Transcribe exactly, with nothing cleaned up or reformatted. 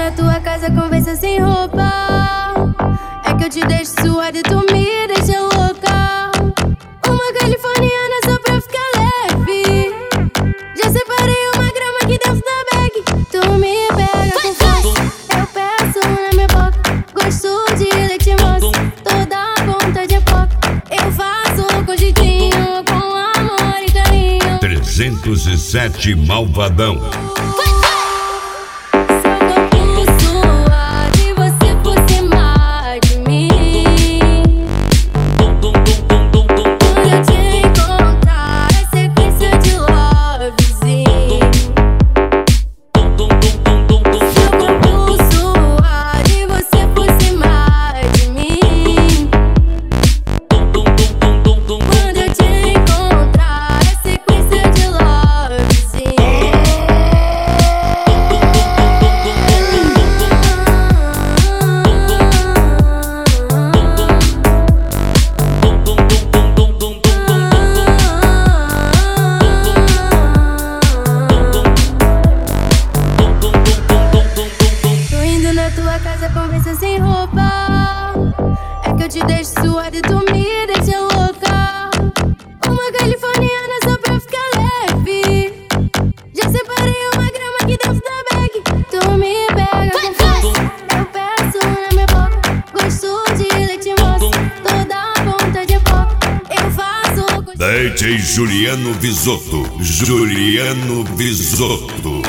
na tua casa, conversa sem roupa. É que eu te deixo suada e tu me deixa louca. Uma californiana só pra ficar leve. Já separei uma grama aqui dentro da bag. Tu me pega com força, eu peço na minha boca. Gosto de leite moça, toda ponta de foca. Eu faço com jeitinho, com amor e carinho. trezentos e sete Malvadão. Conversa sem roupa. É que eu te deixo suada e tu me deixa louca. Uma californiana só pra ficar leve. Já separei uma grama aqui dentro da bag. Tu me pega com força, eu peço na minha boca. Gosto de leite moça, toda ponta de foca. Eu faço com D J Juliano Visotto. Juliano Visotto.